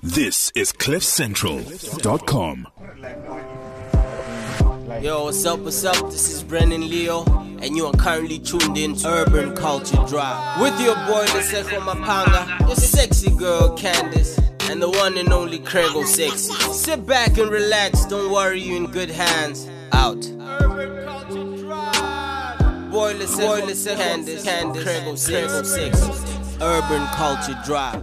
This is CliffCentral.com. Yo, what's up, what's up? This is Brennan Leo, and you are currently tuned in to Urban Culture Drive. With your boy, Leseko Mapanga, your sexy girl, Candice, and the one and only Craigo Sexy. Sit back and relax, don't worry, you in good hands. Out. Urban Culture Drive. Boy, Leseko, Candice, Craigo Sexy. Urban Culture Drive.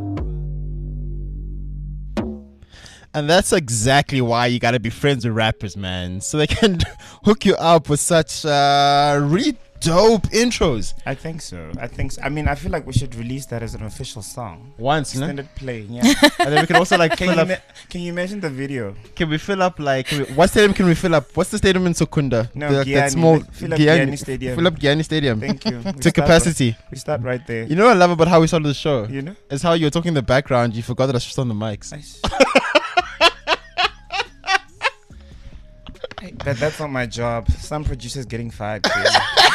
And that's exactly why you gotta be friends with rappers, man. So they can hook you up with such really dope intros. I think so. I mean, I feel like we should release that as an official song. Once, no? Extended play, yeah. And then we can also like fill up. Can you imagine the video? Can we fill up like what stadium can we fill up? What's the stadium in Sukunda? No, that Giyani. small Fill up Giyani Stadium. Fill up Giyani Stadium. Thank you. To capacity. We start right there. You know what I love about how we started the show? You know? It's how you were talking in the background. You forgot that I was just on the mics. Nice. That's not my job. Some producers getting fired. People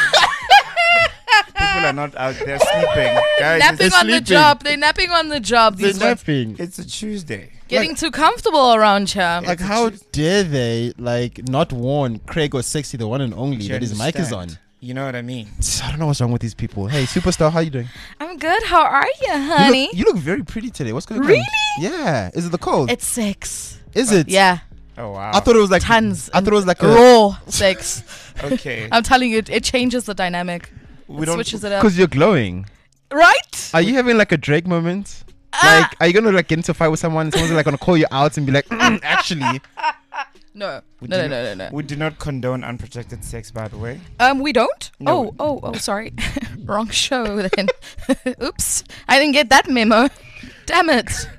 are not out there sleeping. Guys, napping on the job. They're napping on the job. They're These ones. napping. It's a Tuesday. Getting too comfortable around here. Like, how dare they like not warn Craig or Sexy, the one and only, that his mic is on? You know what I mean? I don't know what's wrong with these people. Hey, Superstar, how you doing? I'm good. How are you, honey? You look very pretty today. What's going on? Really? Yeah. Is it the cold? It's sex. Is it? Yeah. Oh, wow. I thought it was like Tons. I thought it was like raw sex. Okay. I'm telling you, it changes the dynamic. It switches it up. Because you're glowing. Right? Are you having like a Drake moment? Like, are you gonna like get into a fight with someone? And someone's like gonna call you out and be like, actually. No. We No. We do not condone unprotected sex, by the way. We don't? No. Oh, sorry. Wrong show then. Oops. I didn't get that memo. Damn it.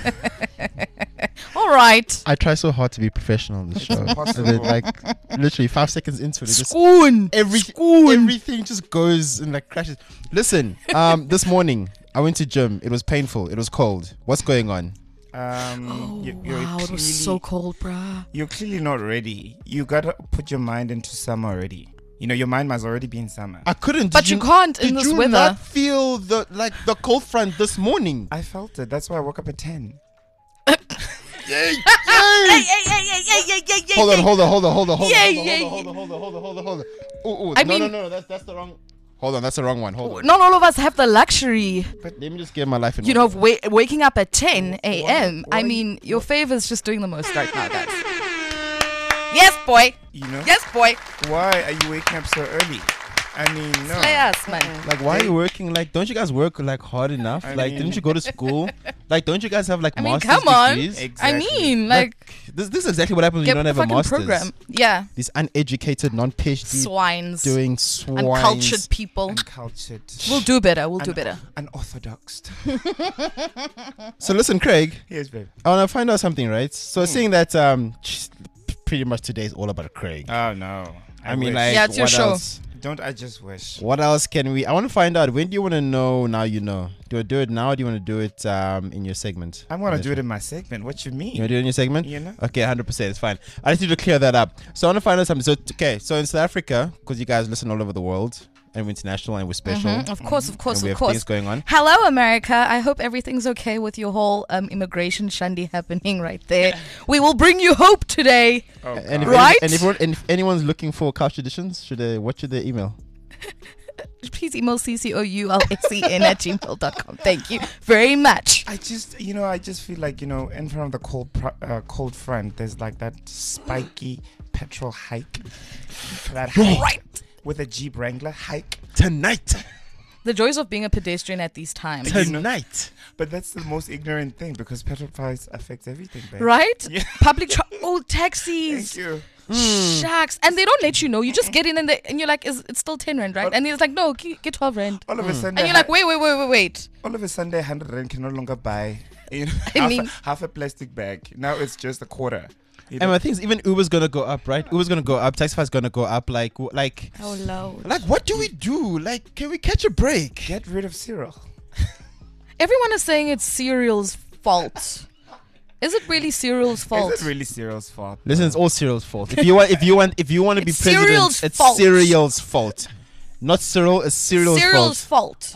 All right. I try so hard to be professional on this show. And then, like literally 5 seconds into it, Schoon. Everything just goes and like crashes. Listen, this morning I went to gym. It was painful. It was cold. What's going on? Wow, it was so cold, bruh. You're clearly not ready. You gotta put your mind into summer already. You know, your mind must already be in summer. I couldn't. But you can't in this weather. Did you weather. not feel the cold front this morning? I felt it. That's why I woke up at 10. Hey. Hold on. Hold on. Oh, no. That's the wrong. Hold on, that's the wrong one. Hold on. Not all of us have the luxury, But let me just get my life in you order. know, of waking up at 10 a.m. Why I mean, your favor's just doing the most right now, guys. Yes, boy. You know? Yes, boy. Why are you waking up so early? I mean, no. Slay us, man. Like, why are you working? Like, don't you guys work like hard enough? I Like, mean- didn't you go to school? Like, don't you guys have like I mean, master's come on. degrees? Exactly. I mean, like, This is exactly what happens when you get don't the have a fucking master's. program. Yeah. These uneducated, non-PhD Swines. doing swines. Uncultured people. Uncultured. We'll do better. We'll do better. Unorthodoxed. So listen, Craig, Yes, babe. I want to find out something, right? So seeing that pretty much today is all about Craig. Oh, no. I mean, wish. like, Yeah, it's your what show. else? Don't I just wish? What else can we? I want to find out. When do you want to know? Now you know. Do you do it now? Or do you want to do it in your segment? I'm going to do it in my segment. What you mean? You want to do it in your segment? You know? Okay, 100%. It's fine. I just need to clear that up. So I want to find out something. So in South Africa, because you guys listen all over the world, and we're international and we're special. Of course, And we have of course. things going on. Hello, America. I hope everything's okay with your whole immigration shandy happening right there. We will bring you hope today. Oh, And if, God. Right? and if anyone's looking for couch traditions, what should they email? Please email ccoulscn@gmail.com. Thank you very much. I just feel like, in front of the cold front, there's like that spiky petrol hike. That hike Right. with a Jeep Wrangler hike. Tonight. The joys of being a pedestrian at these times. Tonight. But that's the most ignorant thing because petrol price affects everything, babe. Right? Yeah. Taxis. Thank you. Shucks. And they don't let you know. You just get in and you're like, it's still 10 rand, right? And he's like, no, get 12 rand. All of a sudden, And you're like, wait. all of a sudden, 100 rand can no longer buy half a plastic bag. Now it's just a quarter. And I think even Uber's gonna go up, right? Uber's gonna go up. Taxify's gonna go up. Like, Oh, Lord. like, what do we do? Like, can we catch a break? Get rid of Cyril. Everyone is saying it's Cereal's fault. Is it really Cyril's fault? Is it really Cyril's fault? Listen, it's all Cyril's fault. If you want to be It's Cyril's president, it's fault. Cyril's fault. Not Cyril, it's Cyril's Cyril's fault. Ah, okay.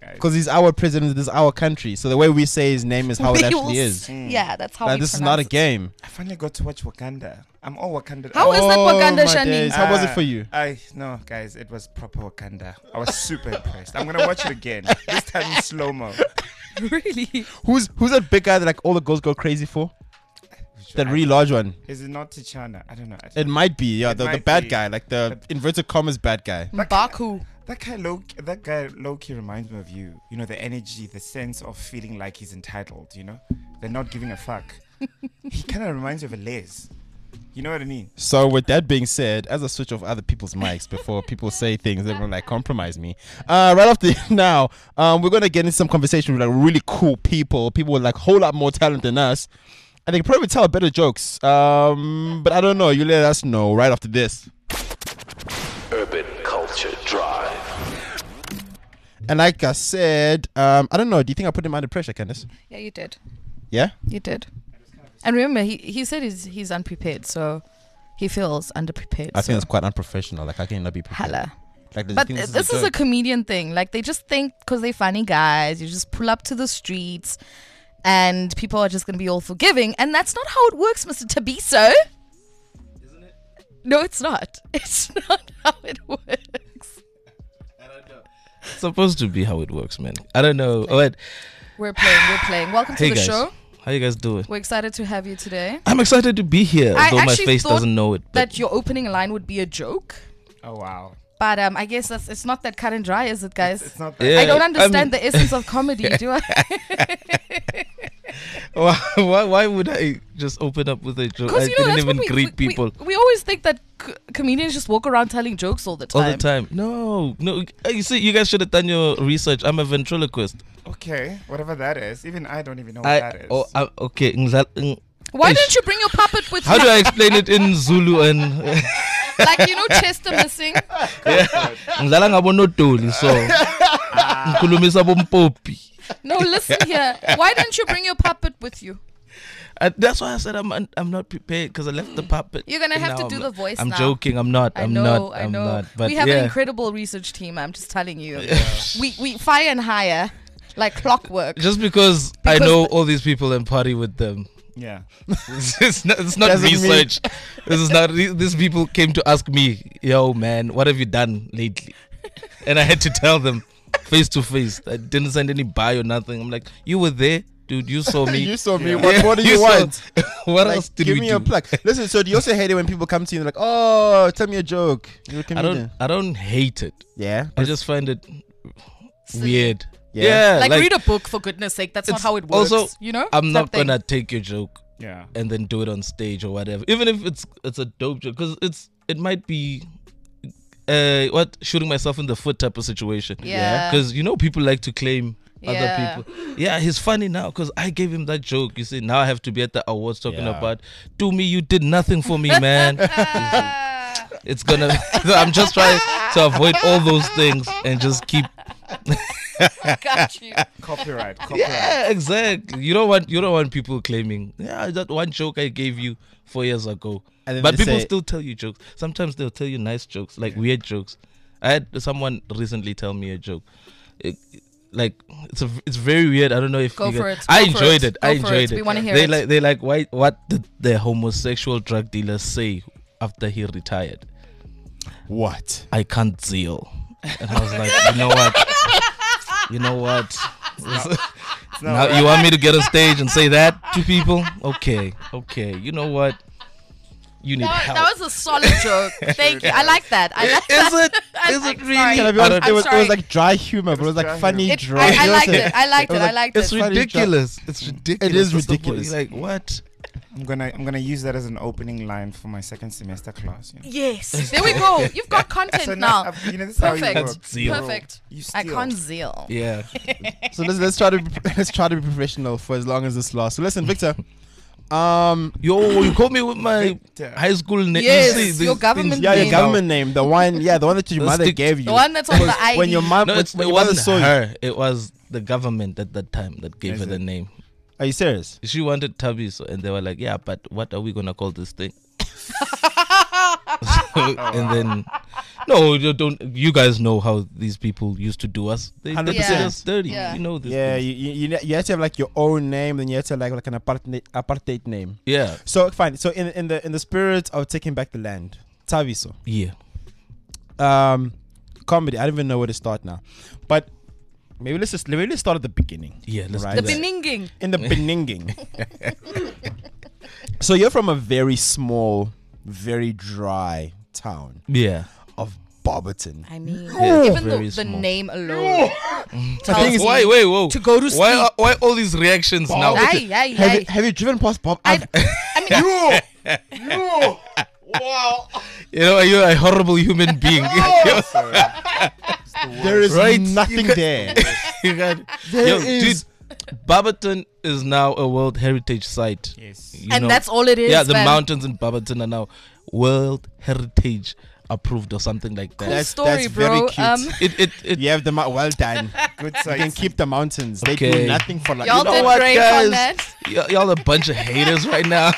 guys. Because he's our president, this is our country. So the way we say his name is how it We will actually is. Yeah, that's how Like, we this is not a pronounce it. game. I finally got to watch Wakanda. I'm all Wakanda. How is that Wakanda, my Shani? days. How was it for you? No, guys, it was proper Wakanda. I was super impressed. I'm gonna watch it again. This time in slow mo. Really? Who's that big guy that like all the girls go crazy for? That really large one. Is it not Tichana? I don't know. It might be, yeah, It the might bad be. guy, like the inverted commas bad guy. Baku. That guy low-key reminds me of you. You know, the energy, the sense of feeling like he's entitled, you know? They're not giving a fuck. He kind of reminds you of a Les. You know what I mean? So with that being said, as I switch off other people's mics before people say things that will like compromise me, right after now, we're gonna get into some conversation with like really cool people with like whole lot more talent than us, and they can probably tell better jokes. But I don't know. You let us know right after this. Urban Culture Drive. And like I said, I don't know. Do you think I put him under pressure, Candice? Yeah, you did. Yeah. You did. And remember, he said he's unprepared, so he feels underprepared. I so. think it's quite unprofessional. Like I cannot be prepared. Hella. Like, But this is a joke? comedian thing. Like, they just think because they're funny guys, you just pull up to the streets and people are just going to be all forgiving. And that's not how it works, Mr. Tabiso. Isn't it? No, it's not. It's not how it works. It's supposed to be how it works, man. I don't know. What? We're playing. Welcome to Hey the guys, show. how you guys doing? We're excited to have you today. I'm excited to be here, I although my actually face thought doesn't know it. But That your opening line would be a joke. Oh, wow. But I guess it's not that cut and dry, is it, guys? It's not that. Yeah, I don't I understand mean- the essence of comedy, do I? why would I just open up with a joke? I Because you know didn't that's even what greet people We always think that comedians just walk around telling jokes all the time. all the time. No. You see, you guys should have done your research. I'm a ventriloquist. Okay, whatever that is. Even I don't even know what that is. Okay. Why Eish. don't you bring your puppet with How you? do I explain it in Zulu and Like, you know, Chester missing. ngidlala ngabonodoli so ngikhulumisa bompopi. No, listen here. Why don't you bring your puppet with you? That's why I said I'm not prepared because I left the puppet. You're gonna have to Now do the voice I'm now. joking. I'm not. I I'm know. not. But we have yeah. an incredible research team. I'm just telling you. We fire and hire like clockwork. Just because I know all these people and party with them. Yeah. It's not Doesn't mean- research. This is not. These people came to ask me, "Yo, man, what have you done lately?" And I had to tell them face to face. I didn't send any bio, nothing. I'm like, "You were there, dude. You saw me. You saw me. Yeah. What do you saw- want? what Like, else did give we me do?" a plug. Listen, so do you also hate it when people come to you and they're like, oh, tell me a joke? You're a comedian. I don't hate it. Yeah. I just find it Silly. weird. Yeah. Like, read a book, for goodness sake. That's not it's how it works. also, you know? I'm not Type thing. gonna take your joke Yeah. and then do it on stage or whatever. Even if it's a dope joke, because it might be shooting myself in the foot type of situation. Yeah. Because people like to claim Yeah. other people. Yeah, he's funny now because I gave him that joke. You see, now I have to be at the awards talking Yeah. about, do me, you did nothing for me, man. It's gonna. I'm just trying to avoid all those things and just keep. Got you. Copyright. Yeah, exactly. You don't want people claiming, yeah, that one joke I gave you 4 years ago. And then But they people say- still tell you jokes. Sometimes they'll tell you nice jokes, like weird jokes. I had someone recently tell me a joke. It's very weird. I don't know if Go you for guys- it. I Go for enjoyed it. it. I Go for enjoyed it. it. We wanna hear they it. They like, why? What did the homosexual drug dealer say after he retired? What? I can't zeal. And I was like, you know what? Now you want me to get on stage and say that to people? Okay. You know what? You need help. That was a solid joke. Thank you. I like that. I like Is that. it? I Is like- it really? sorry. Can I be I honest? don't- It was sorry. like dry humor, but it was like dry funny humor. dry. I You know liked what I'm it. I liked saying? it. I liked It's it. funny ridiculous. It's ridiculous. It is That's the point. ridiculous. You're like, what? I'm gonna use that as an opening line for my second semester class. You know? Yes. There we go. You've got content So now. this is how you Perfect. work. Zeal. Perfect. You I steal. can't zeal. Yeah. So let's try to be professional for as long as this lasts. So listen, Victor. Yo, you called me with my Victor. high school name. Yes, you see, your these government things Yeah, your name. government name, the one that your The mother stick- gave you. The one that's on the ID. when your mom, No, when it your mother wasn't saw you. her. It was the government at that time that gave Is her the it? name. Are you serious? She wanted Tubby, and they were like, "Yeah, but what are we gonna call this thing?" And then, no, you don't. You guys know how these people used to do us. They 100%. did us dirty. Yeah. You know this. Yeah, you have to have like your own name, then you have to have like an apartheid name. Yeah. So fine. So in the spirit of taking back the land, Taviso, Yeah. comedy. I don't even know where to start now, but maybe let's start at the beginning. Yeah. Let's Right. The do that. beninging. In the Beninging. So you're from a very small, very dry town Yeah. of Barberton. I mean, Yeah, even very the small. name alone The tells thing is, me Why? Wait. Whoa. to go to sleep. Why all these reactions now? Aye, aye, have you driven past Bob? I mean, You know, you're a horrible human being. There is Right. nothing there. You got, There yo, is- dude, Barberton is now a World Heritage Site. Yes. You and know? that's all it is. Yeah, the man. mountains in Barberton are now World Heritage approved or something like that. Cool That's- story, that's very bro. cute. It You have the well done. Good You can sight. keep the mountains. They Okay. do nothing for like. Y'all You know did what, great guys? on that. y'all a bunch of haters right now.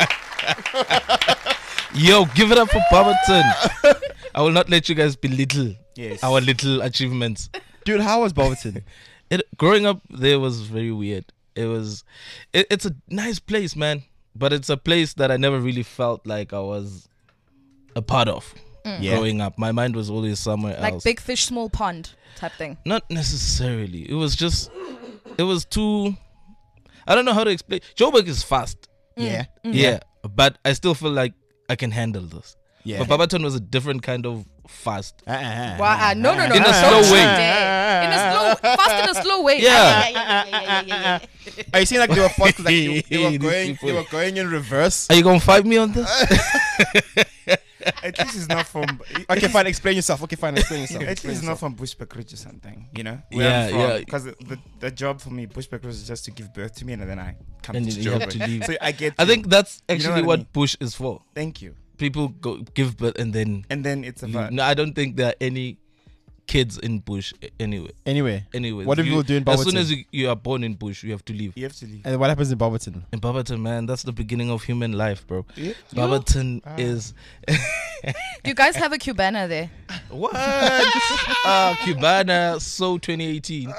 Yo, give it up for Barberton. I will not let you guys belittle Yes. our little achievements. Dude, how was Barberton? Growing up there was very weird. It's a nice place, man, but it's a place that I never really felt like I was a part of. Yeah. Growing up, my mind was always somewhere Like else. big fish, small pond type thing. Not necessarily. It was too. I don't know how to explain. Joburg is fast, Yeah. yeah, but I still feel like I can handle this. Yeah. But Barberton was a different kind of fast. Wow, no. In a don't slow you way. dare. Fast in a slow way. Yeah. Are you saying like they were fast? Like they These they people. were going in reverse. Are you gonna fight me on this? At least it's not from. Okay, fine. Explain yourself. Okay, fine. Explain yourself. At Explain least it's not yourself. from Bushbuck Ridge or something, you know? Yeah. Because the job for me, Bushbuck Ridge, is just to give birth to me and then I come And to you have Joburg. to leave. So I get. I think that's You know actually what I what mean? Bush is for. Thank you. People go give birth and then And then it's leave. about. No, I don't think there are any kids in Bush anyway. Anyway, what do people do in As soon Barberton? as you are born in Bush, you have to leave. You have to leave. And what happens in Barberton? In Barberton, man, that's the beginning of human life, bro. Yeah. Barberton is You guys have a Cubana there. what? Cubana, so 2018.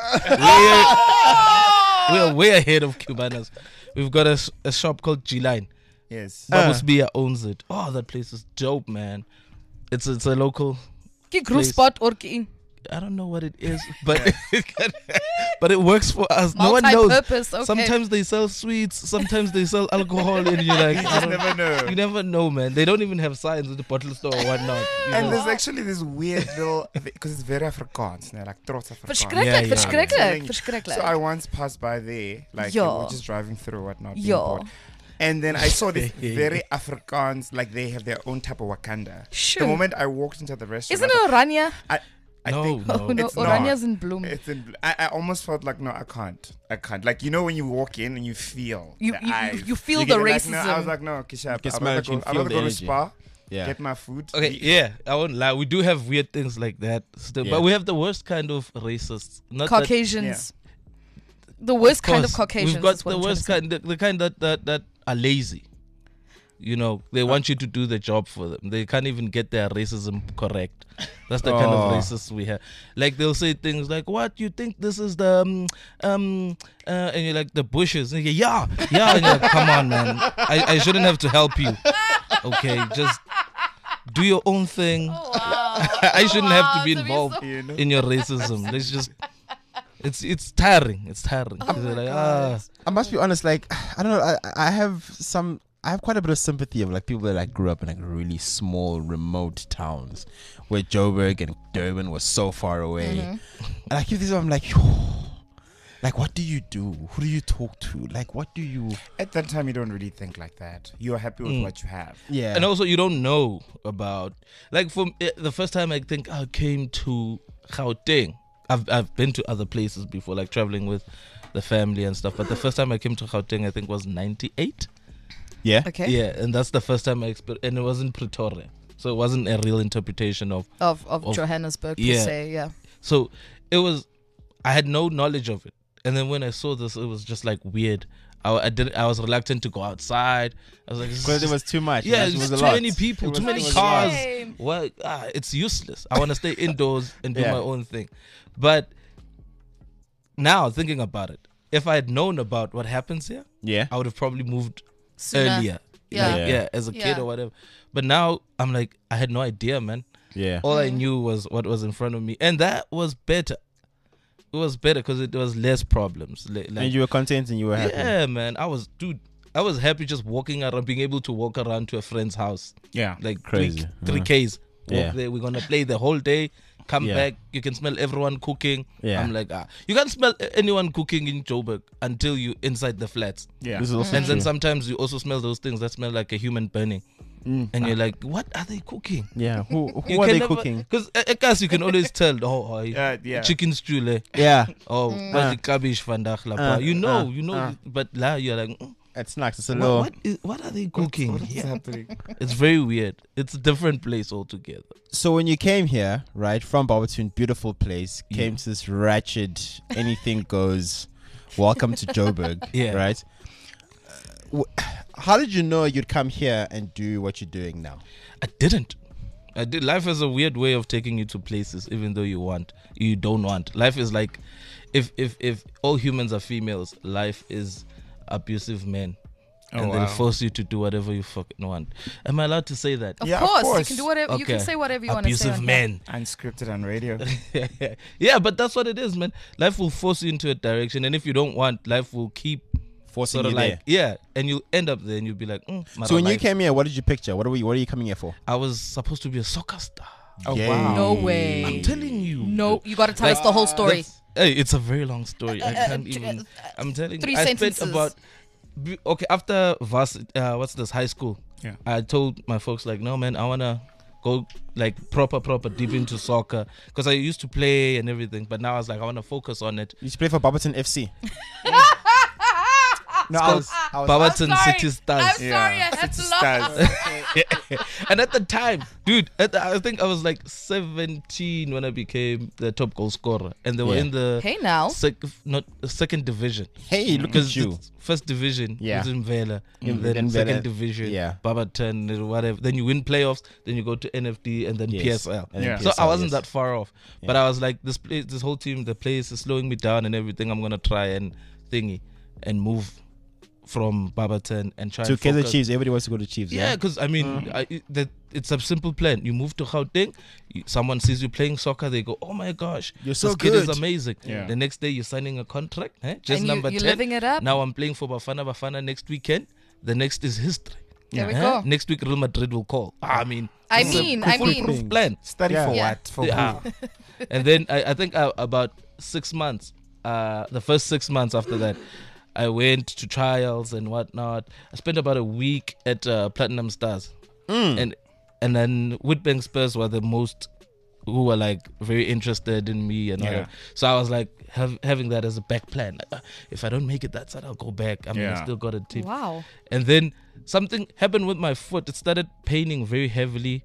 We are way ahead of Cubanas. We've got a shop called G Line. Yes. Babus Bia owns it. Oh, that place is dope, man. It's a local. Ki group Place. spot or ki I don't know what it is, but but it works for us. No one knows. multi-purpose. Okay. Sometimes they sell sweets, sometimes they sell alcohol, and you're like, You I just don't- never know. you never know, man. They don't even have signs at the bottle store or whatnot. You And know? there's actually this weird little, because it's very Afrikaans, like trots Afrikaans. Verschrikkelijk, Yeah, yeah. verschrikkelijk, So verschrikkelijk. I once passed by there, like we Ja. were just driving through whatnot. being Ja. bored. And then I saw this very Afrikaans, like they have their own type of Wakanda. Sure. The moment I walked into the restaurant, Isn't it Oranje? I No, think no. Oh no, It's not. Oranje's in bloom. it's in, I almost felt like no, I can't. Like you know when you walk in and you feel You- the you- eyes. you feel get the it, like, no, I racism. was like no, Kisha, can I'd smell rather it, you go, can I'd feel rather the go to energy. spa, Yeah. get my food. Okay, yeah, I won't lie. We do have weird things like that still, Yeah. but we have the worst kind of racists. Not that- Caucasians. The worst kind of course, Caucasians. We've got is what the I'm trying worst to say. kind, the kind that are lazy. You know, they want you to do the job for them. They can't even get their racism correct. That's the kind of racists we have. Like they'll say things like, "What you think this is the and you're like the bushes." And yeah. And you're like, come on, man. I shouldn't have to help you. Okay, just do your own thing. I shouldn't have to be involved You know? in your racism. Let's just. It's tiring. It's tiring. They're like, I must be honest. Like I don't know. I have quite a bit of sympathy of like people that like grew up in like really small, remote towns where Joburg and Durban was so far away. And I keep this. I'm like, yo, like what do you do? Who do you talk to? Like what do you? At that time, you don't really think like that. You are happy with what you have. Yeah. And also, you don't know about like the first time I think I came to Gauteng. I've been to other places before, like traveling with the family and stuff. But the first time I came to Gauteng, I think was '98. Yeah. Okay. Yeah, and that's the first time I experienced, and it was in Pretoria, so it wasn't a real interpretation of. Of Johannesburg per Yeah. se, yeah. So it was, I had no knowledge of it, and then when I saw this, it was just like weird. I was reluctant to go outside. I was like, Because it was too much. yeah, it it's was too a lot. many people, too many it was a cars. Shame. Well, it's useless. I want to stay indoors and do Yeah. my own thing. But now thinking about it, if I had known about what happens here, Yeah. I would have probably moved Sooner. earlier. Yeah. Like, yeah, as a kid Yeah. or whatever. But now I'm like, I had no idea, man. Yeah. All I knew was what was in front of me, and that was better. It was better because it was less problems. And you were content and you were happy. yeah, man. I was happy just walking around, being able to walk around to a friend's house. Yeah. Like Crazy. three Ks. Walk Yeah. there. We're gonna play the whole day. Come Yeah. back. You can smell everyone cooking. Yeah. I'm like, you can't smell anyone cooking in Joburg until you inside the flats. Yeah. This is also And then true. sometimes you also smell those things that smell like a human burning. And you're like, what are they cooking? Yeah. Who You are can they never- cooking? Because at guess you can always tell. Yeah. Chicken stew. Le. Yeah. Oh, but the cabbage vandag la. You know. But la, you're like, It's snacks. It's a little. what are they cooking? What is here? happening? It's very weird. It's a different place altogether. So when you came here, right, from Barberton, beautiful place, came to this wretched, anything goes, welcome to Joburg, Yeah. right? How did you know you'd come here and do what you're doing now? I didn't. I did. Life has a weird way of taking you to places, even though you don't want. Life is like, if all humans are females, life is abusive men, and they'll force you to do whatever you fucking want. Am I allowed to say that? Of Yeah, of course, you course. can do whatever. You can Okay. say whatever you want to say. Abusive on here. men. Unscripted on radio. Yeah, but that's what it is, man. Life will force you into a direction, and if you don't want, life will keep Forcing sort of you like there. yeah, and you'll end up there, and you'll be like, So when you life. came here, what did you picture? What are you coming here for? I was supposed to be a soccer star. Oh, Yay. wow. No way. I'm telling you. No, you got to tell us the whole story. Hey, it's a very long story. I can't even. I'm telling three you. I sentences. spent about. Okay, after what's this, high school? Yeah. I told my folks like, no man, I wanna go like proper deep into soccer because I used to play and everything, but now I was like, I wanna focus on it. You used to play for Barberton FC. No, Barberton sorry. City Stars. I'm sorry, I had to City laugh. Stars. And at the time, dude, I think I was like 17 when I became the top goal scorer, and they were Yeah. in the Hey now. second division. Hey, look Because at you. the first division Yeah. was in Vela, Mm. then Then second Vela, division, yeah. Barberton, and whatever. Then you win playoffs, then you go to NFD, and then Yes. PSL. And then Yeah. So I PSL, wasn't yes. that far off, but I was like, this whole team, the place is slowing me down and everything. I'm gonna try and thingy and move from Barberton and try To and Kaizer focus. Chiefs. Everybody wants to go to Chiefs. Yeah, Yeah. because I mean, it's a simple plan. You move to Gauteng, someone sees you playing soccer, they go, "Oh my gosh, You're so this kid is good." amazing." Yeah. The next day, you're signing a contract, just And number you're 10. living it up. Now I'm playing for Bafana next weekend. The next is history. There we Huh? go. Next week, Real Madrid will call. I mean, I it's a mean, foolproof plan. Study Yeah. for Yeah. what? For Yeah. who? And then I think about 6 months, the first 6 months after that, I went to trials and whatnot. I spent about a week at Platinum Stars, and then Witbank Spurs were the most who were like very interested in me and all Yeah. that. So I was like having that as a back plan. Like, if I don't make it that side, I'll go back. I mean, I Yeah. still got a tip. Wow. And then something happened with my foot. It started paining very heavily.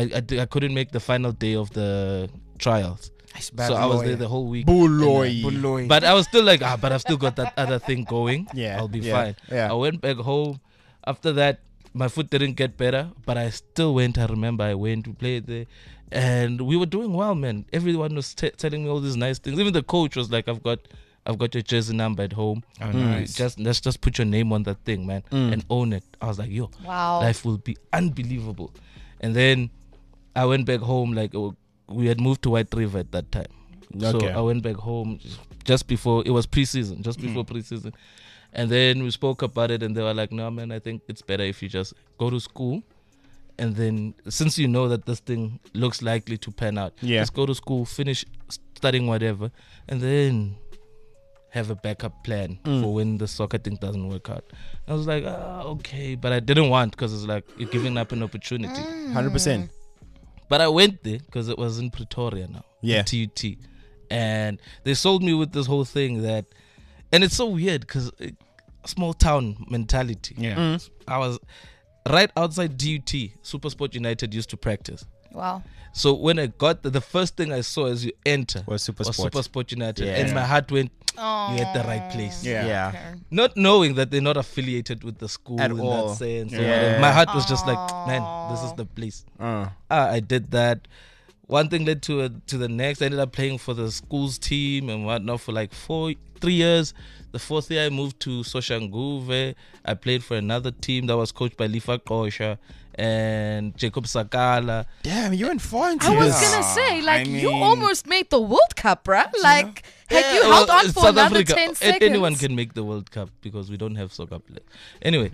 I couldn't make the final day of the trials. So I was there the whole week. Buloy. Buloy. But I was still like, but I've still got that other thing going. Yeah, I'll be yeah, fine. yeah. I went back home. After that, my foot didn't get better, but I still went. I remember I went to play there. And we were doing well, man. Everyone was telling me all these nice things. Even the coach was like, I've got your jersey number at home. Oh, nice. Let's just put your name on that thing, man, and own it. I was like, yo, Wow. life will be unbelievable. And then I went back home. Like we had moved to White River at that time. So Okay. I went back home just before it was preseason, just before preseason. And then we spoke about it, and they were like, no, man, I think it's better if you just go to school. And then, since you know that this thing looks likely to pan out, Yeah. just go to school, finish studying whatever, and then have a backup plan for when the soccer thing doesn't work out. I was like, okay. But I didn't want, because it's like you're giving up an opportunity. 100%. But I went there because it was in Pretoria now. Yeah. TUT. And they sold me with this whole thing that, and it's so weird because small town mentality. Yeah. I was right outside DUT. Supersport United used to practice. Wow. So when I got the first thing I saw as you enter Was Supersport. Supersport United, Yeah. and my heart went, Oh. "You're at the right place." Yeah. Okay. Not knowing that they're not affiliated with the school At in all. that sense. or Yeah. whatever. My heart was just like, man, this is the place. I did that. One thing led to the next. I ended up playing for the school's team and whatnot for like 3 years. The fourth year I moved to Soshanguve. I played for another team that was coached by Lifa Kosha and Jacob Sakala. Damn, you went far into I was this. gonna say, like, you mean- almost made the World Cup, bruh. Like, had you held on for South another Africa, 10 seconds. anyone can make the World Cup because we don't have soccer players. Anyway,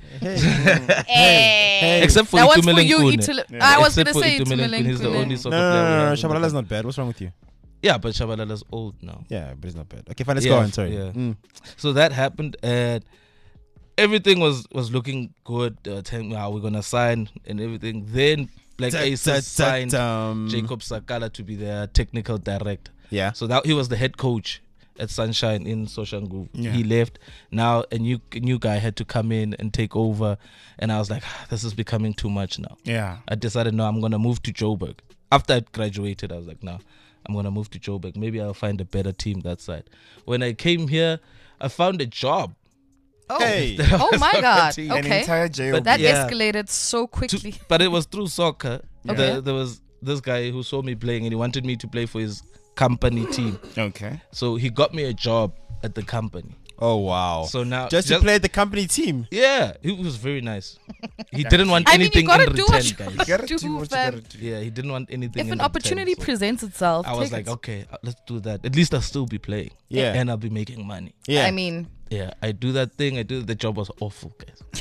Hey. except for That one's for Itumeleng you, Kune. I was Except gonna for say Itumeleng Kune, he's the Itumeleng only Kune. soccer No, player. no, we no, have no, in the Shabalala's country. not bad. What's wrong with you? Yeah, but Shabalala's old now. Yeah, but it's not bad. Okay, fine, let's Yeah, go on. Sorry. yeah. So that happened, and everything was looking good. Telling me how we're gonna sign and everything. Then Black Aces signed Jacob Sakala to be their technical director. Yeah. So that he was the head coach at Sunshine in Soshanguve. Yeah. He left. Now a new guy had to come in and take over, and I was like, this is becoming too much now. Yeah. I decided, no, I'm gonna move to Joburg. After I graduated, I was like, no, I'm gonna move to Joburg. Maybe I'll find a better team that side. When I came here, I found a job. Oh. Hey. Oh my God. team. An Okay. entire jail. But That Yeah. escalated so quickly. But it was through soccer. Okay. There was this guy who saw me playing and he wanted me to play for his company team. Okay. So he got me a job at the company. Oh wow. So now just to play the company team. Yeah, he was very nice. He didn't want I mean, anything you gotta in do return, what you guys. You gotta do, do what you fam. gotta do. Yeah, he didn't want anything. If in an return, opportunity so presents itself, I was take like, it. okay, let's do that. At least I'll still be playing. Yeah. And I'll be making money. Yeah. I mean, Yeah, I do that thing. The job was awful, guys.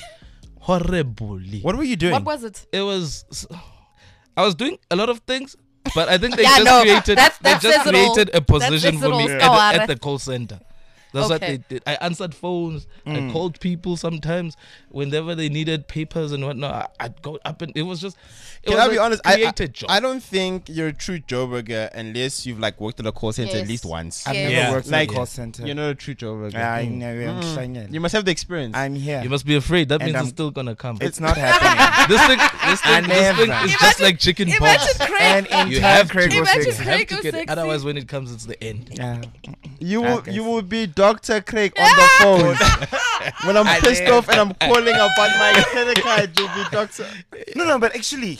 Horribly. What were you doing? what was it? It was. I was doing a lot of things, but I think they Yeah, just no, created. that they just says it all. created a That position says for it me all. at the call center. That's what Okay. they did. I answered phones. I called people sometimes whenever they needed papers and whatnot. I'd go up and it was just. It Can was I be a honest? created job. I don't think you're a true Joburger unless you've like worked at a call center Yes. at least once. I've Yeah. never Yeah. worked in Like, a call center. You're not a true Joburger. I know. I'm You must have the experience. I'm here. You must be afraid. That And means I'm- it's still gonna come. It's not happening. this thing never. is just like chicken pox. Imagine Craig. And You entire have to. Craig was Imagine sexy. You have Craig to was get it. sexy. Otherwise, when it comes, it's the end. Yeah. Okay. You will be Dr. Craig on the phone. When I'm pissed off and I'm calling about my credit card, you'll be Dr. No, but actually,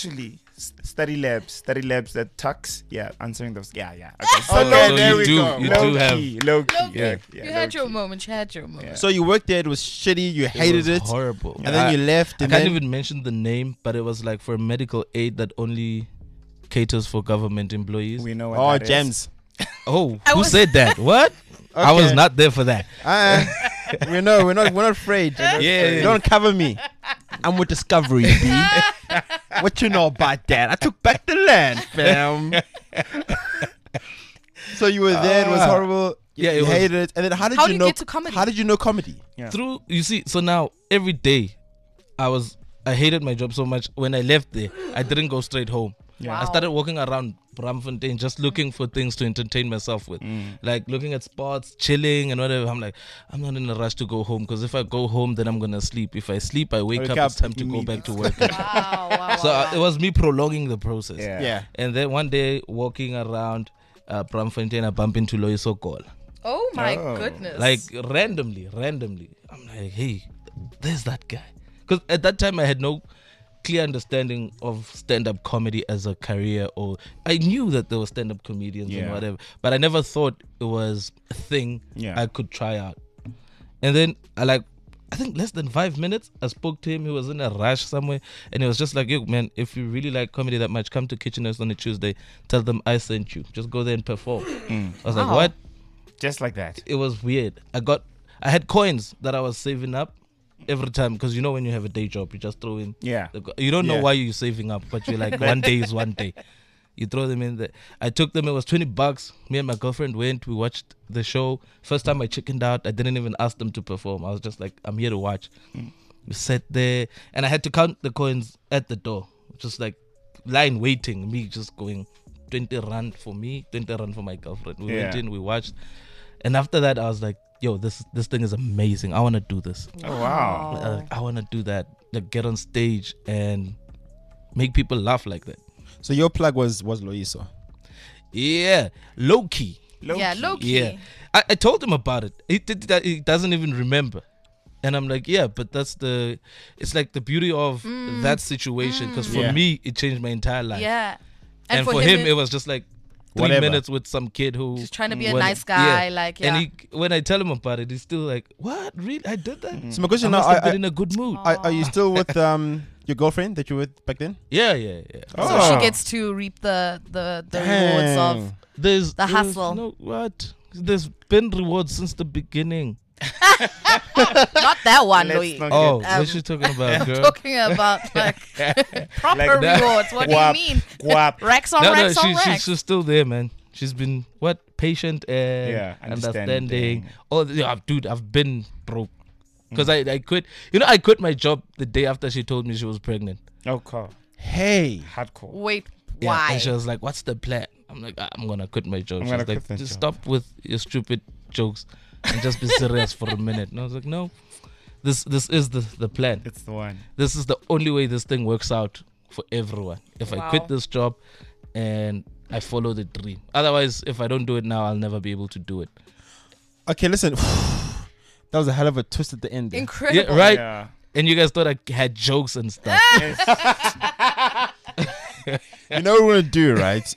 study labs at Tux. Yeah, answering those. Yeah. Okay. So Okay, low, So there you we do. go. You low do have. key, low key. Low Yeah, key. yeah, You had low your key. moment. You had your moment. Yeah. So you worked there, it was shitty, you hated it. was horrible. And then you left. I And can't then, even mention the name, but it was like for a medical aid that only caters for government employees. We know what Oh, that is. gems. Oh, I who was- said that? What? I was Okay. not there for that. We know, we're not afraid. Yeah. Don't cover me. I'm with Discovery, B. What you know about that? I took back the land, fam. So you were there, it was horrible. Yeah, you it was- hated it. And then how did How you did you know get to comedy? How did you know comedy? Yeah. Through you see, so now every day, I hated my job so much. When I left there, I didn't go straight home. Yeah. I started walking around Bramfontein just looking for things to entertain myself with, like looking at sports, chilling and whatever. I'm like, I'm not in a rush to go home because if I go home, then I'm gonna sleep. If I sleep, I wake up. It's time to go back to work. Wow. So it was me prolonging the process. Yeah. Yeah. And then one day, walking around Bramfontein, I bump into Loiso Kola. Oh my Oh. goodness. Like randomly. I'm like, hey, there's that guy. Because at that time, I had no clear understanding of stand-up comedy as a career, or I knew that there were stand-up comedians and Yeah. whatever, but I never thought it was a thing Yeah. I could try out. And then I think less than 5 minutes, I spoke to him. He was in a rush somewhere, and he was just like, yo, man, if you really like comedy that much, come to Kitcheners on a Tuesday. Tell them I sent you. Just go there and perform. I was like, Wow. what? Just like that. It was weird. I had coins that I was saving up every time, because you know when you have a day job, you just throw in. Yeah. You don't know Yeah. why you're saving up, but you're like, one day is one day. You throw them in there. I took them. It was $20. Me and my girlfriend went. We watched the show. First time I chickened out. I didn't even ask them to perform. I was just like, I'm here to watch. We sat there, and I had to count the coins at the door. Just like line waiting. Me just going 20 rand for me, 20 rand for my girlfriend. We went Yeah. in. We watched, and after that, I was like, yo, this thing is amazing. I want to do this. Oh wow. I want to do that. Like get on stage and make people laugh like that. So your plug was Loiso. Yeah, low key. Yeah, low key. Yeah, I told him about it. He did that. He doesn't even remember. And I'm like, yeah, but it's like the beauty of that situation. Because for Yeah. me, it changed my entire life. Yeah. And for him, it was just like 3 Whatever. minutes with some kid who Just trying to be a when- nice guy, like, yeah. And when I tell him about it, he's still like, "What? Really? I did that? So my question I now, must have been in a good mood." are you still with your girlfriend that you were with back then? Yeah. So she gets to reap the rewards of There's the hustle. No, what? There's been rewards since the beginning. not that one, Let's Louis. not Oh, get- what's she talking about, girl? Talking about like proper Like that. rewards. What do you Guap, mean? guap. Racks on No, racks on she's racks. still there, man. She's been patient and Yeah, understanding. understanding. Oh, yeah, dude, I've been broke because I quit. I quit my job the day after she told me she was pregnant. Oh, cool. Hey, Hardcore. Wait, Yeah, why? and she was like, "What's the plan?" I'm like, "I'm gonna quit my job." I'm She's gonna like, quit my "Just job." stop with your stupid jokes and just be serious for a minute." And I was like, "No, this is the plan. It's the one. This is the only way this thing works out for everyone. If I Wow. quit this job and I follow the dream. Otherwise, if I don't do it now, I'll never be able to do it." okay, listen. That was a hell of a twist at the end. there. Incredible. Yeah, right. Yeah. And you guys thought I had jokes and stuff. You know what we're gonna do, right?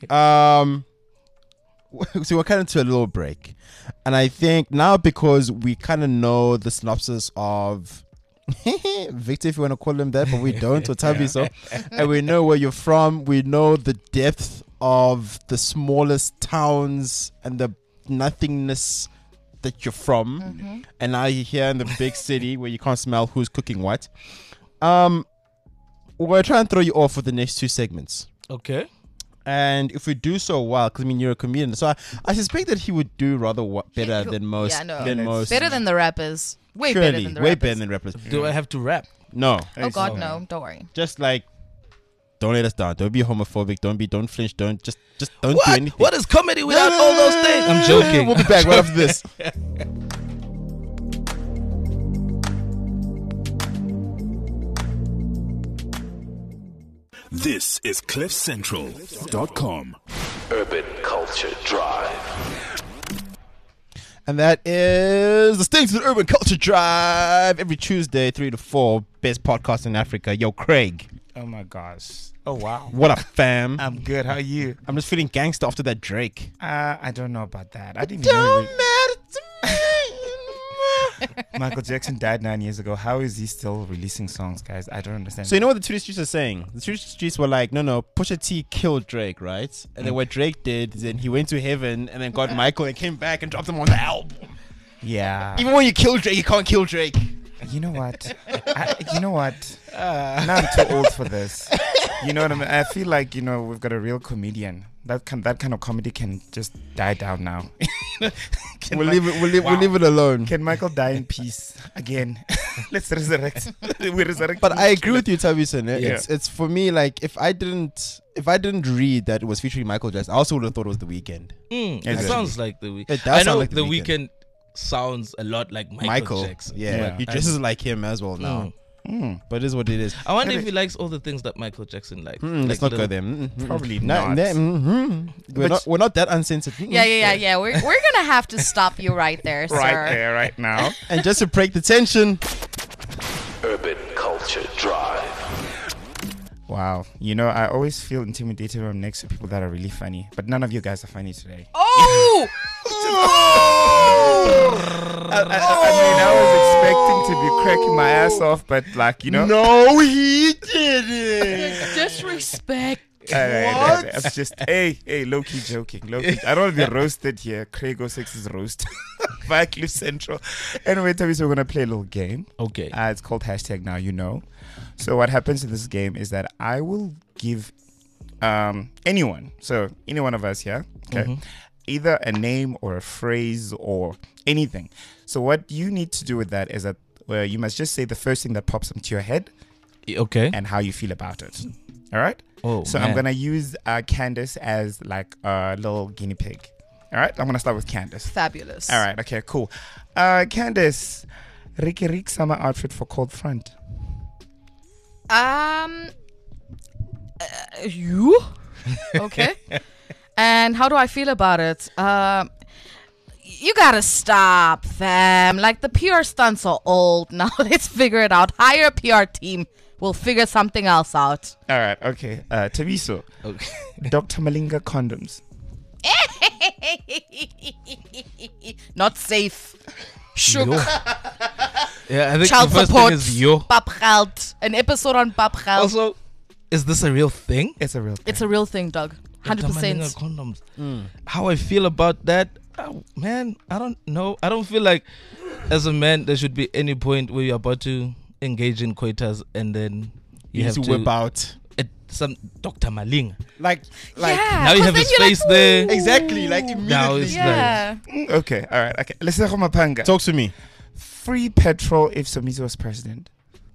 So we're kind of to a little break, and I think now because we kind of know the synopsis of Victor, if you want to call him that, but we don't, or Tabi, so, and we know where you're from. We know the depth of the smallest towns and the nothingness that you're from, and now you're here in the big city where you can't smell who's cooking what. We're trying to throw you off for the next 2 segments. Okay. And if we do so well, because I mean you're a comedian, so I suspect that he would do rather better than most. Yeah, no. Than most. Better than the rappers. Way Surely, better than the way rappers. better than rappers. Do I have to rap? No, Oh God, no! Don't worry. just like don't let us down. Don't be homophobic. Don't flinch. Don't just don't do What? anything. What is comedy without all those things? I'm joking. We'll be back right after this. This is CliffCentral.com. Urban Culture Drive. And that is the Stinks with Urban Culture Drive every Tuesday, 3 to 4. Best podcast in Africa. Yo, Craig. Oh my gosh. Oh wow. What up, fam? I'm good. How are you? I'm just feeling gangster after that Drake. I don't know about that. I didn't even know. matter to me. Michael Jackson died 9 years ago. How is he still releasing songs, guys? I don't understand. So you know what the Twitter streets are saying? The Twitter streets were like, no, Pusha T killed Drake, right? And then what Drake did is then he went to heaven and then got Michael and came back and dropped him on the album. Yeah. Even when you kill Drake, you can't kill Drake. You know what? Now I'm too old for this. You know what I mean? I feel like, we've got a real comedian. That kind of comedy can just die down now. We'll leave it alone. Can Michael die in peace again? Let's resurrect. We resurrect. But I agree with you, Tabison. Yeah. It's for me like if I didn't read that it was featuring Michael Jackson, I also would have thought it was The Weeknd. It Exactly. sounds like the Weeknd. It does I know sound like the The Weeknd. Weeknd sounds a lot like Michael Jackson. Yeah, he dresses like him as well now. But it is what it is. I wonder if he likes all the things that Michael Jackson likes. Let's not go there. Probably not. not. We're not that uncensored. Yeah. We're gonna have to stop you right there, sir. Right there, right now. And just to break the tension, Urban Culture Drive. Wow. I always feel intimidated when I'm next to people that are really funny. But none of you guys are funny today. Oh! I was expecting to be cracking my ass off, but no, he didn't. Disrespect. It's just, hey, low-key joking. Low-key. I don't want to be roasted here. Craig 06's roast via Cliff Central. Anyway, Toby, so we're going to play a little game. Okay. It's called #NowYouKnow. So what happens in this game is that I will give anyone, so any one of us here, okay, either a name or a phrase or anything. So what you need to do with that is that you must just say the first thing that pops into your head Okay. and how you feel about it. All right? Oh, So man. I'm going to use Candace as like a little guinea pig. All right? I'm going to start with Candace. Fabulous. All right. Okay, cool. Candace, Ricky Rick summer outfit for cold front. You? Okay. And how do I feel about it? You gotta stop, fam. Like, the PR stunts are old. Now let's figure it out. Hire a PR team. We'll figure something else out. All right, okay. Tabiso, Okay. Dr. Malinga condoms. Not safe. Shook. Yo. Yeah, I think Child the first support. thing is yo. Papgeld. An episode on Papgeld. Also, is this a real thing? It's a real thing. It's a real thing, dog. Dr. Malinga 100%. condoms. How I feel about that, man, I don't know. I don't feel like as a man there should be any point where you're about to engage in coitus and then you have to to whip out. some Dr. Malinga. Like, Yeah, Now you 'cause have then his you're face like, there. ooh. exactly, like Now immediately. it's Yeah. Okay, all right. Okay. Let's talk about Mapanga. Talk to me. Free petrol if Somizi was president.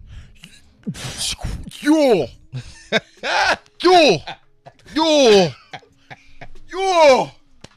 Yo, yo, yo, yo.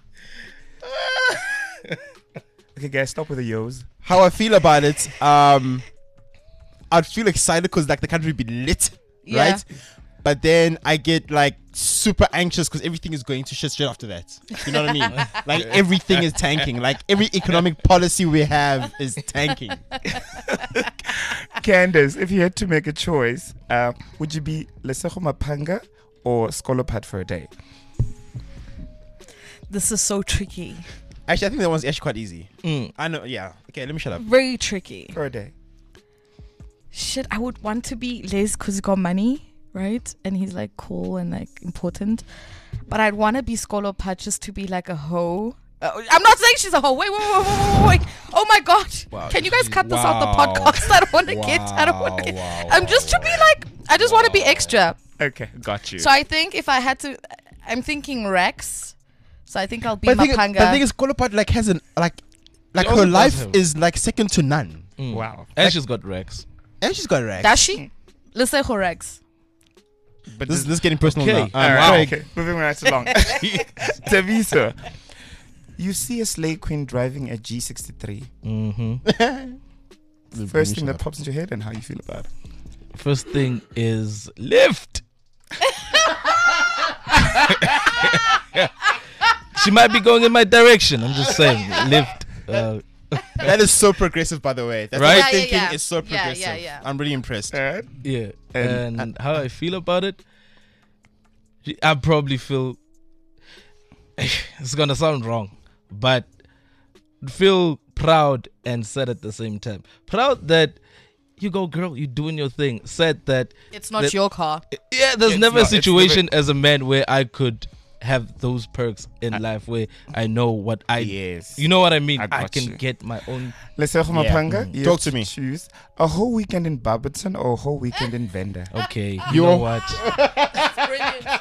Okay, guys, stop with the yos. How I feel about it? I'd feel excited because like the country would be lit, Yeah. right? But then I get like super anxious because everything is going to shit straight after that. You know what I mean? Like everything is tanking. Like every economic policy we have is tanking. Candace, if you had to make a choice, would you be Lesego Mapanga or Skolopat for a day? This is so tricky. Actually, I think that one's actually quite easy. Mm. I know. Yeah. Okay, let me shut up. Very tricky. For a day. Shit, I would want to be Les because he got money, right? And he's like cool and like important. But I'd want to be Skolo Pat just to be like a hoe. I'm not saying she's a hoe. Wait. Oh my God. Wow. Can you guys cut this out the Wow. podcast? I don't want to get. I don't want to get. Wow, I'm just to be like. I just want to be extra. Okay, got you. So I think if I had to, I'm thinking Rex. So I think I'll be But the Mapanga. thing is, Kolopat like has an like also her does life have- is like second to none, Mm. Wow. And she's got Rex. and she's got Rex. Does she? Let's say Rex. But This is getting personal Okay. now. all right, Craig, okay. Moving right along. Taviso, you see a slay queen driving a G63. Mm-hmm. First thing that pops into your head and how you feel about it. First thing is lift. She might be going in my direction. I'm just saying, lift. that is so progressive, by the way. That's Right? what Yeah, I'm thinking yeah. is so Yeah, progressive. yeah. I'm really impressed. All right. Yeah. And- And how I feel about it, I probably feel it's gonna sound wrong, but feel proud and sad at the same time. Proud that you go, girl, you doing your thing. Sad that It's not that- your car. yeah, there's It's never not- a it's situation as a man where I could have those perks in life where I know what I Yes. you know what I mean. I I, got can you. get my own. Lesego Yeah. Mapanga, you Talk have to me. Choose a whole weekend in Barberton or a whole weekend in Venda. Okay, you Yo. know what? Brilliant.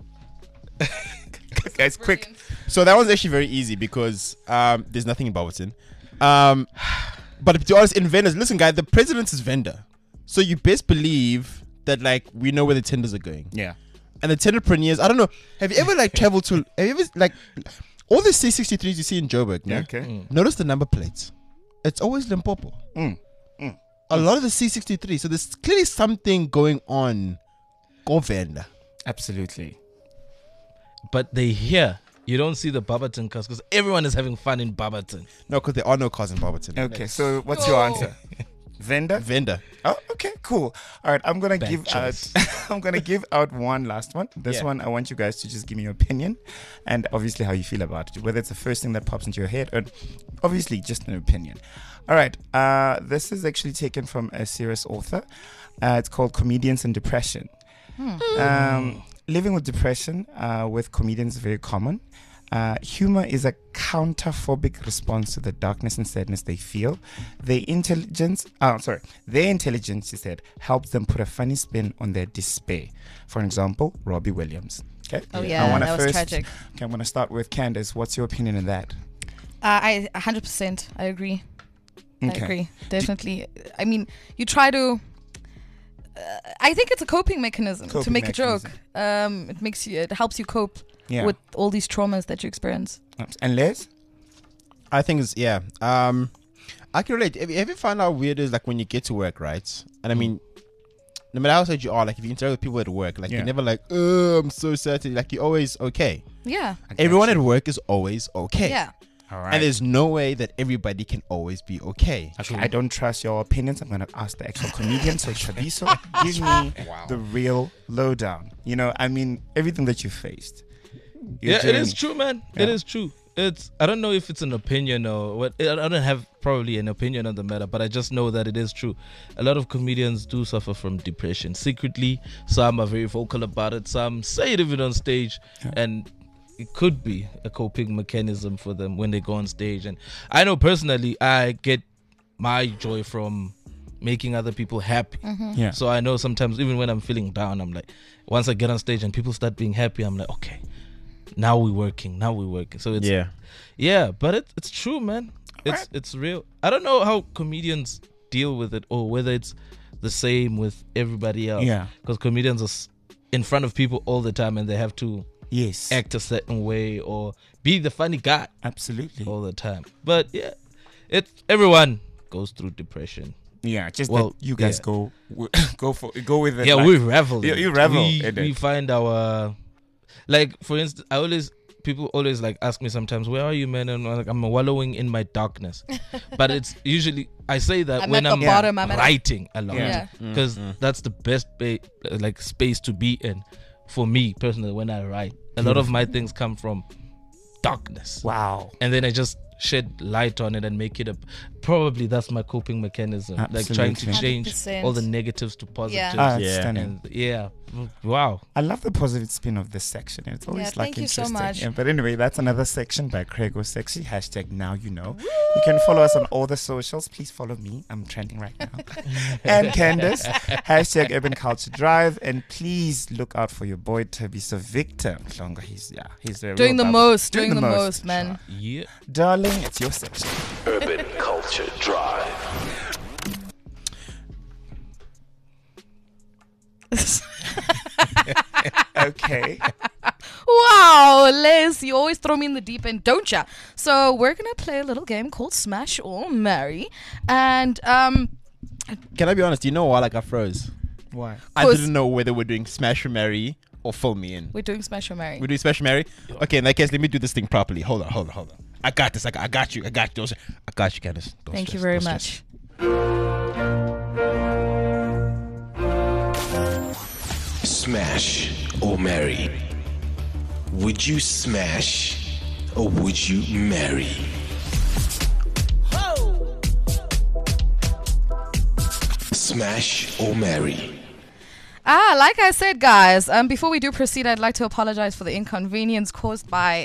Guys, quick. So that one's actually very easy because there's nothing in Barberton. But to be honest, in Venice, listen, guys, the president is vendor, so you best believe that like we know where the tenders are going. Yeah. And the tenderpreneurs, I don't know. Have you ever like traveled to? Have you ever like all the C63s you see in Joburg? Yeah. No? Okay. Notice the number plates. It's always Limpopo. Mm. A lot of the C63. So there's clearly something going on. Go vendor. Absolutely. But they here. You don't see the Barberton cars because everyone is having fun in Barberton. No, because there are no cars in Barberton. Okay, so what's your answer? Venda? Vendor. Oh, okay, cool. All right, I'm gonna Bad give choice. out. I'm gonna give out one last one. This Yeah. one, I want you guys to just give me your opinion, and obviously how you feel about it. Whether it's the first thing that pops into your head, or obviously just an opinion. All right. This is actually taken from a serious author. It's called "Comedians and Depression." Living with depression with comedians is very common. Humor is a counterphobic response to the darkness and sadness they feel. Their intelligence, he said, helps them put a funny spin on their despair. For example, Robbie Williams. Okay. Oh, yeah, wanna that was tragic. Okay, I'm going to start with Candace. What's your opinion on that? I 100%. I agree. Okay. I agree. Definitely. I mean, you try to. I think it's a coping mechanism to Coping make a joke. mechanism. It helps you cope Yeah. with all these traumas that you experience. And Les? I think it's yeah. I can relate. Have you found out weird is like when you get to work, right? And I mean, no matter how sad you are, like if you interact with people at work, like you're never like, oh, I'm so sad. Like you're always okay. Yeah. Everyone at work is always okay. Yeah. All right. And there's no way that everybody can always be okay. Okay, I don't trust your opinions. I'm going to ask the actual comedian. So, Shabiso, give me the real lowdown. You know, I mean, everything that you faced. Your It journey. is true, man. Yeah. It is true. I don't know if it's an opinion or what. I don't have probably an opinion on the matter, but I just know that it is true. A lot of comedians do suffer from depression secretly. Some are very vocal about it. Some say it even on stage, and it could be a coping mechanism for them when they go on stage. And I know personally, I get my joy from making other people happy. Yeah. So I know sometimes even when I'm feeling down, I'm like, once I get on stage and people start being happy, I'm like, okay, now we're working. So it's but it's true, man. It's real. I don't know how comedians deal with it or whether it's the same with everybody else. Yeah. Because comedians are in front of people all the time and they have to act a certain way or be the funny guy Absolutely. all the time. But yeah, everyone goes through depression. Yeah, just that you guys go with it. Yeah, like, we revel. You revel We, in we it. find our, like, for instance, people always like ask me sometimes, where are you, man? And I'm like, I'm wallowing in my darkness. But it's usually, I say that I'm when at I'm the bottom, I'm at- writing a lot. Yeah. Because that's the best space to be in for me personally when I write. A lot of my things come from darkness. Wow. And then I just shed light on it and make it probably that's my coping mechanism. Like trying to Absolutely. change 100%. all the negatives to positives. Stunning. And wow. I love the positive spin of this section. It's always Yeah, like thank you so interesting. much. Yeah, but anyway, that's another section by Craigo Sexy. # now you know. You can follow us on all the socials. Please follow me. I'm trending right now. And Candace. # Urban Culture Drive. And please look out for your boy Tabiso Victor. Longa, he's a Doing real the bubble. most, doing the most, man. Yeah. Darling, it's your section. Urban Culture Drive. Okay. Wow, Les, you always throw me in the deep end, don't ya? So we're gonna play a little game called Smash or Marry, and Can I be honest? You know why like I froze? Why? I 'Cause- didn't know whether we're doing Smash or Marry or Fill Me In. we're doing Smash or Marry. We're doing Smash or Marry? Okay, in that case, let me do this thing properly. Hold on. I got this. I got you. I got you, Candace. Don't Thank you stress, very don't much. Smash or marry? Would you smash or would you marry? Smash or marry? Like I said, guys, before we do proceed, I'd like to apologize for the inconvenience caused by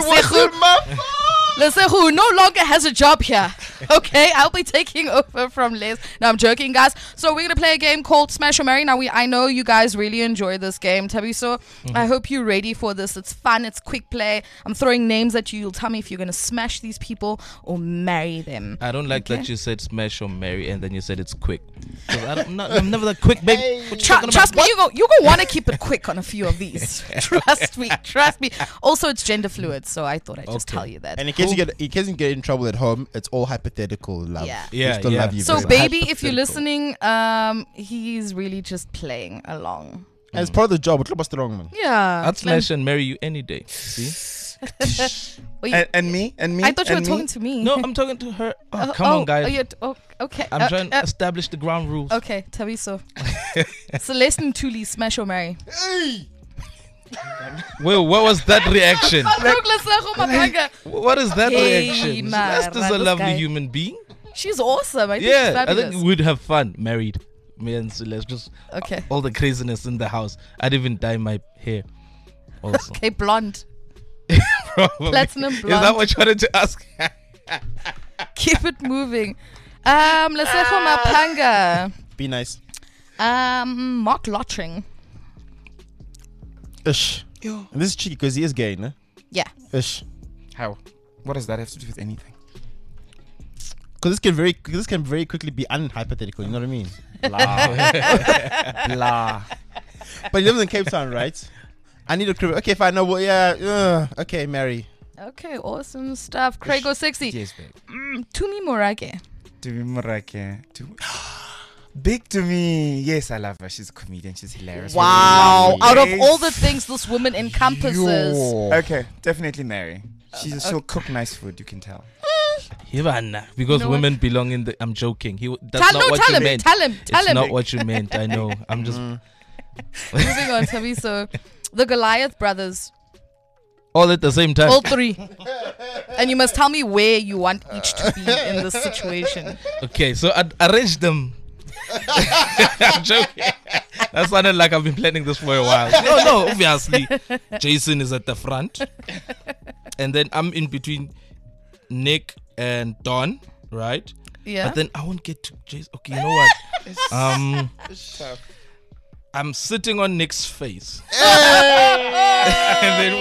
Lesehu, who no longer has a job here. Okay, I'll be taking over from Les. No, I'm joking, guys. So we're gonna play a game called Smash or Marry. Now I know you guys really enjoy this game, Tabiso. I hope you're ready for this. It's fun. It's quick play. I'm throwing names at you. You'll tell me if you're gonna smash these people or marry them. I don't like Okay. that you said smash or marry and then you said it's quick. 'Cause I'm never that quick, baby. What you talking Trust me, about? you gonna want to keep it quick on a few of these. Trust me. Also, it's gender fluid, so I thought I'd just Okay. tell you that. And in case you get in trouble at home, it's all hypothetical love. Yeah. We Yeah, still yeah. love you. So, very much. baby, if you're Hypothetical. listening, he's really just playing along. And it's part of the job. What's wrong, man? Yeah. I'd smash and marry you any day. See? Wait, And me? I thought you were talking to me. No, I'm talking to her. Oh, come on, guys. Okay. I'm trying to establish the ground rules. Okay, Tabiso. Celeste and Tuli, smash or marry? Well, what was that reaction? What is that Hey, reaction? Mara, Celeste is a this lovely guy. human being. She's awesome. I think she's Yeah, I fabulous. think we'd have fun married. Me and Celeste, just Okay. all the craziness in the house. I'd even dye my hair. Also, Okay, blonde. probably. Platinum Is that blonde. what you wanted to ask? Keep it moving. Lesejo Mapanga. Be nice. Mark Lottering. Ish. And this is cheeky because he is gay, no? Yeah. Ish. How? What does that have to do with anything? Because this can very quickly be unhypothetical. You know what I mean? Blah. But he lives in Cape Town, right? I need a crib. Okay, fine. No, well, yeah. Okay, Mary. Okay, awesome stuff. Craigo Sexy. Yes, babe. Tumi Morake. To be Morake. Big to me. Yes, I love her. She's a comedian. She's hilarious. Wow. Really Out of lovely. all the things this woman encompasses. Okay, definitely Mary. She'll cook nice food. You can tell. Ivana, because You know women belong in the. I'm joking. That's not what tell you him. meant. Tell him. Tell It's him. not what you meant. I know. I'm just. Moving on, Tabi. So, the Goliath brothers, All at the same time. all three. And you must tell me where you want each to be in this situation. Okay, so I arrange them. I'm joking. That sounded like I've been planning this for a while. No, obviously. Jason is at the front. And then I'm in between Nick and Don, right? Yeah. But then I won't get to Jason. Okay, you know what? I'm sitting on Nick's face. And then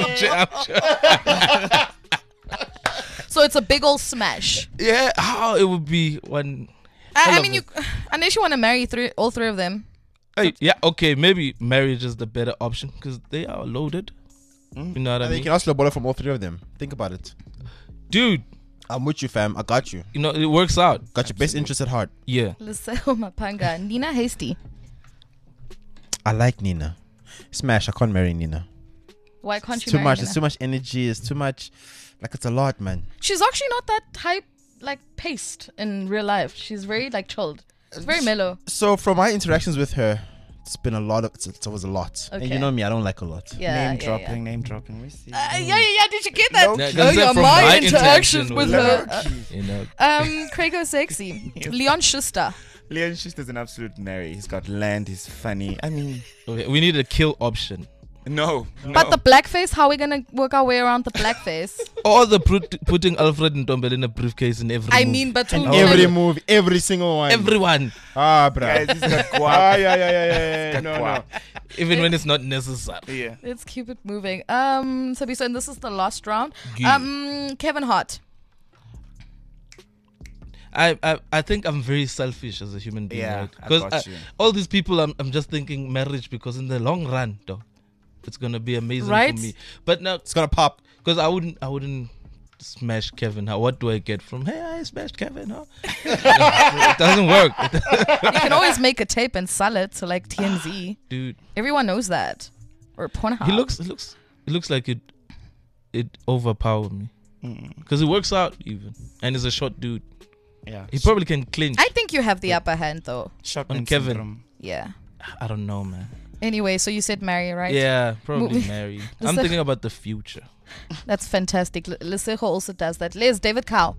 So it's a big old smash. yeah, how it would be one. I mean, unless you want to marry all three of them. Hey, yeah, okay, maybe marriage is the better option because they are loaded. You know what I And you mean? can ask Lobola from all three of them. Think about it. Dude, I'm with you, fam. I got you. you know, it works out. Got your best interest at heart. Yeah. Lesego Mapanga, Nina Hasty. I like Nina. Smash. I can't marry Nina. Why can't you Too marry much. Nina? It's too much energy. It's too much. Like, it's a lot, man. She's actually not that type, like, paced in real life. She's very, like, chilled. It's very mellow. So, from my interactions with her, it's been a lot of. It was a lot. And Okay. you know me, I don't like a lot. Yeah. Name dropping. We see. Yeah. Did you get that? No, Oh, that's yeah, from my my interactions interaction with with her. You know. Craigo Sexy. Leon Schuster. Leon Schuster's an absolute Mary. He's got land. He's funny. I mean, Okay, we need a kill option. no. But the blackface, how are we going to work our way around the blackface? Or the putting Alfred Ntombele in a briefcase in every I move. mean, but Every move, every single one. Everyone. Ah, bruh. Guys, he's got guap. Yeah. No. Guap. Even when it's not necessary. Yeah. Let's keep it moving. So and this is the last round. Yeah. Kevin Hart. I think I'm very selfish as a human being, Yeah, right? I got Because you. all these people, I'm just thinking marriage because in the long run, though, it's gonna be amazing Right? for me. But now, It's gonna pop. because I wouldn't smash Kevin. What do I get from? Hey, I smashed Kevin. Huh? It doesn't work, You can always make a tape and sell it to like TMZ. dude. Everyone knows that. Or Pornhub. It looks like it overpowered me because it works out even, and he's a short dude. Yeah. He probably can clinch. I think you have the upper hand though. Shotgun on Kevin. syndrome. Yeah. I don't know, man. Anyway, so you said marry, right? Yeah, probably Moving- marry. Let's I'm say- thinking about the future. That's fantastic. Lesego also does that. Les, David Cow.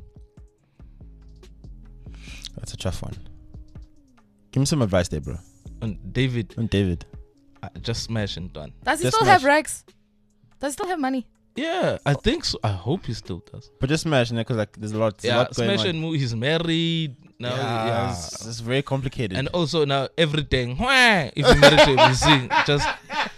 That's a tough one. Give me some advice there, bro. And David, And David. just smash and done. Does he Just still have smash. rags? Does he still have money? Yeah, I think so. I hope he still does. But just smash, because like there's a lot Yeah, going smash on. and move. He's married now. Yeah, Yes. it's very complicated. And also now everything. If you married to him, you see, just.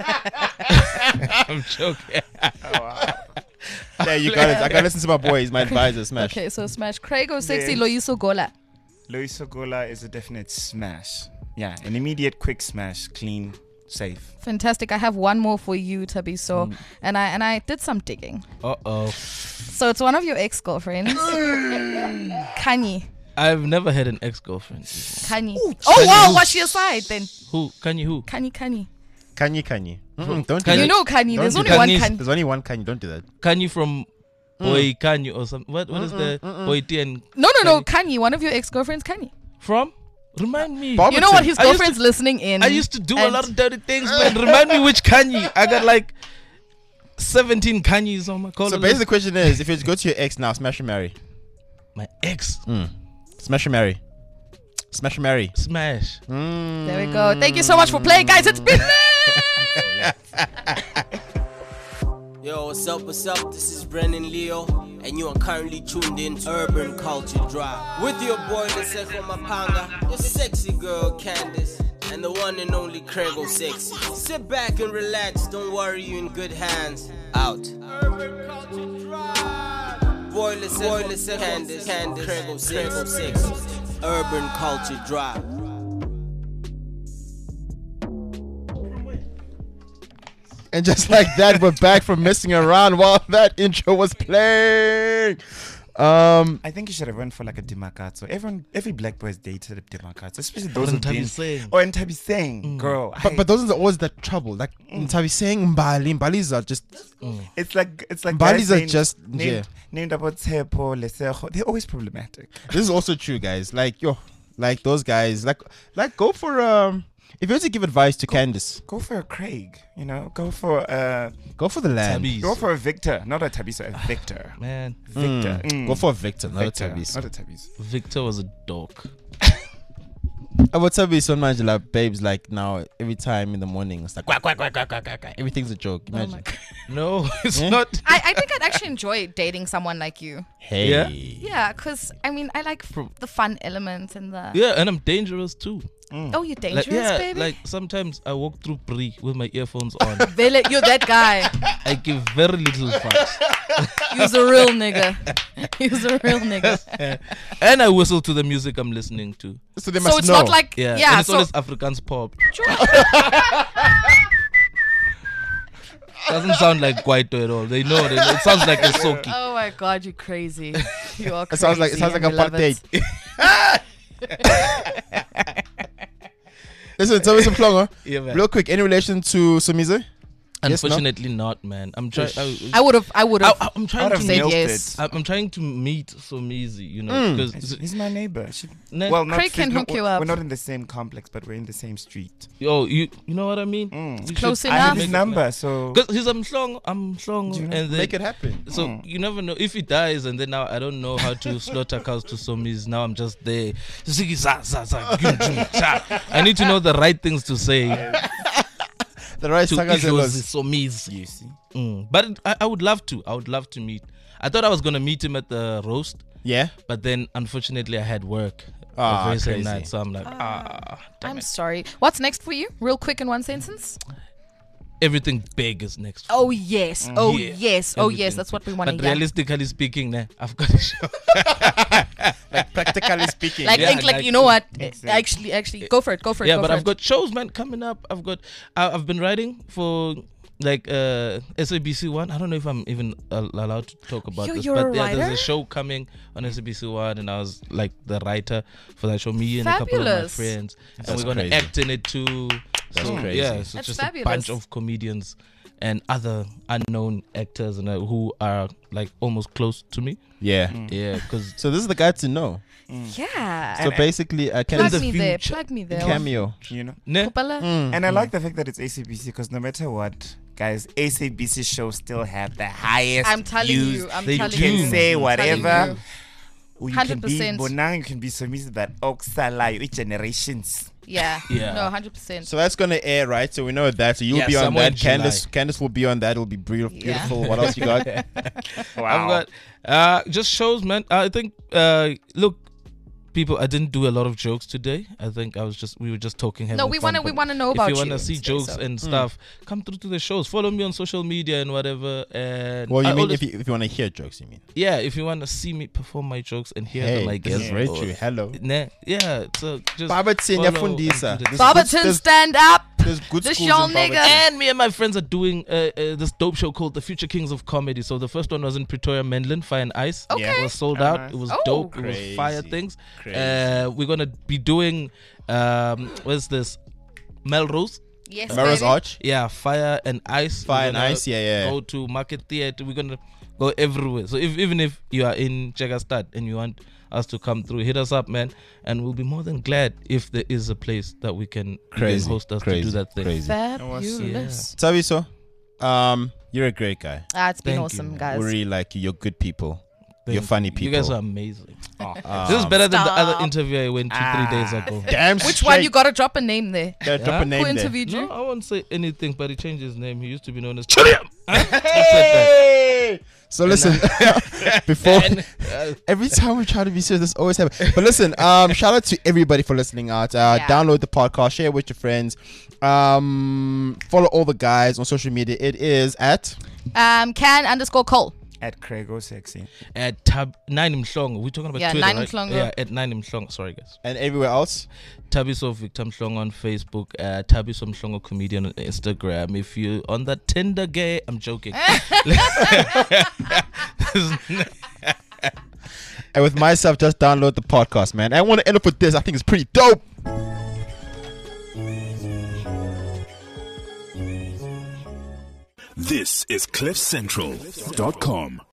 I'm joking. yeah, you got it. I gotta listen to my boy. He's my advisor. Smash. Okay, so smash. Craigo Sexy, Yes. Loyiso Gola. Loyiso Gola is a definite smash. Yeah, an immediate quick smash, clean, safe. Fantastic. I have one more for you, Tabiso. And I did some digging. Uh-oh. So it's one of your ex-girlfriends. Kanye. I've never had an ex-girlfriend. Kanye. Oh, Kanye wow. who? What's your side then? Who? Kanye who? Kanye. Kanye. Don't do Kanye. that. You know Kanye. Don't There's do only that. one Kanye's- Kanye. There's only one Kanye. Don't do that. Kanye from Boy Kanye or something. What is the Boy T and No. Kanye. One of your ex-girlfriends, Kanye. from? Remind me. Bob- You know what? His I used girlfriend's listening in. I used to do a and- lot of dirty things, man. Remind me which Kanye. I got like 17 Kanyes on my caller So list. basically, the question is, if you go to your ex now, smash or marry? My ex. Smash or marry? Smash or marry? Smash. There we go. Thank you so much for playing, guys. It's been Yo, what's up? This is Brennan Leo, and you are currently tuned in to Urban Culture Drive with your boy Lesego Mapanga, your sexy girl Candice, and the one and only Craigo Sexy. Sit back and relax, don't worry, you in good hands. Out. Urban Culture Drive. Boy Lesego, Candice, Craigo Sexy. Urban Culture Drive. And just like that, we're back from messing around while that intro was playing. I think you should have went for like a Dimakatso. Every black boy has dated a Dimakatso, especially those Or who've been. Ntabiseng. Or in Tabiseng, girl. But those are always the trouble. Like Tabi saying Mbalis are just it's like Balis guys are named- just- named, yeah. named about Tsepo, Lesego. They're always problematic. this is also true, guys. Like like those guys, like go for if you were to give advice to Candice, Go for a Craig, you know. Go for go for the land. Tabis. go for a Victor, not a Tabiso, a Victor. Man, Victor. Go for a Victor, not Victor, a Tabis. not a Tabis. Victor was a dog. About Tabis on Angela, babes, like now every time in the morning it's like quack, quack, quack, quack, quack, quack, quack. Everything's a joke. Imagine. No, it's Eh? not. I think I'd actually enjoy dating someone like you. Hey. Yeah? Yeah, because I mean, I like the fun elements and the. Yeah, and I'm dangerous too. Oh, you're dangerous, Like, yeah, baby. like sometimes I walk through Brie with my earphones on. Vele, you're that guy. I give very little fucks. You's a real nigga. You's a real nigga. And I whistle to the music I'm listening to. So they So must it's know. not like Yeah, yeah. and it's So always Afrikaans pop. Doesn't sound like Kwaito at all. They know. It sounds like a soki. oh my god, you're crazy. You are It crazy. sounds like apartheid. Listen, tell me some plongo. Yeah, man. Real quick, any relation to Somize? Yes, no? Unfortunately, not, man. I'm trying. I would have. I'm trying I'd have to said milked yes. it. I'm trying to meet Somizi, you know, because He's my neighbor. Ne- Well, not Craig can she's not- hook you up. We're not in the same complex, but we're in the same street. you know what I mean? We Close should I have enough. his number, so Because he's I'm Mhlongo, Do you know? and then Make it happen. so you never know if he dies, and then now I don't know how to slaughter cows to Somis. Now I'm just there. I need to know the right things to say The right to Sagazelos. Somis. you see. But I would love to. I would love to meet. I thought I was gonna meet him at the roast, Yeah. but then unfortunately I had work Ah, the very same crazy. night, so I'm like, I'm sorry. What's next for you? Real quick in one sentence. everything big is next. Oh yes. Oh Yeah. yes. Oh yes. Everything That's what we want to But hear. realistically speaking, I've got a show. Practically speaking. Like, Yeah, like, like- you know what? Makes sense. Actually, go for it. Go for it. Yeah, go but for I've it. got shows, man, coming up. I've been writing for like SABC One. I don't know if I'm even allowed to talk about Yo, this, you're but a there's writer? a show coming on SABC One, and I was like the writer for that show. Me and a couple of my Fabulous. friends, and That's we're gonna crazy. act in it too. That's So, crazy. Yeah, so That's just fabulous. a bunch of comedians and other unknown actors and who are like almost close to me. Yeah. Yeah, because So this is the guy to know. Yeah. So basically, Plug Candice the me there. future. Plug me there. cameo. You know. Kopala. And I like the fact that it's ACBC because no matter what, guys, ACBC shows still have the highest I'm telling views. you. I'm They telling do. You you. can say I'm telling whatever. you. You can be 100%. Bonang, you can be Somizi, but Oksalayo, each generations. Yeah. Yeah. No, 100%. So that's gonna air, right? So we know that. So you'll Yeah, be on somewhere that. in Candice will be on that. It'll be beautiful. What else you got? Wow. I've got just shows, man. I think look, people, I didn't do a lot of jokes today. I think we were just talking. No, having we fun, wanna but know about if you you. wanna see Say jokes so. and stuff, come through to the shows. Follow me on social media and whatever. And Well, you I mean always- if you want to hear jokes, you mean? yeah, if you wanna see me perform my jokes and hear Hey, them, I this guess. is very or- true. Hello. Yeah, so just Barberton, follow yafundisa. and do the- Barberton, stand up. There's good This schools y'all in nigga. Barberton. And me and my friends are doing this dope show called The Future Kings of Comedy. So the first one was in Pretoria, Menlyn, Fire and Ice. Okay. It was sold Oh, out. nice. It was Oh. dope. It Crazy. was fire things. Crazy. We're gonna be doing what's this? Melrose. Yes, Melrose baby. Arch. Yeah, Fire and Ice. Fire We're and gonna Ice, yeah. Go to Market Theatre. We're gonna go everywhere. So even if you are in Jagastad and you want us to come through, hit us up, man, and we'll be more than glad if there is a place that we can Crazy. host us Crazy. to do that thing. Crazy. Fabulous. Taviso, you're a great guy. It's been Thank awesome, you, man. guys. We really like you. You're good people. Thank You're funny you. people. You guys are amazing. Um, This is better than the other Stop. interview I went to 3 days ago. Damn Which one? straight. You gotta drop a name there. Gotta drop Yeah? a name Who there. interviewed you? No, I won't say anything, but he changed his name. He used to be known as Chiriam. Hey! So listen, before And, every time we try to be serious, this always happens. But listen, shout out to everybody for listening out. Download the podcast, share it with your friends. Follow all the guys on social media. It is at Can_Cole. At Craigo Sexy. at tab 9 Mhlongo. We're talking about Yeah, Twitter, 9 right? Mhlongo. Yeah, at 9 Mhlongo. Sorry, guys. and everywhere else. Tabiso Victor Mhlongo on Facebook. Tabiso Mhlongo Comedian on Instagram. If you're on the Tinder gay, I'm joking. And with myself, just download the podcast, man. I want to end up with this. I think it's pretty dope. This is CliffCentral.com.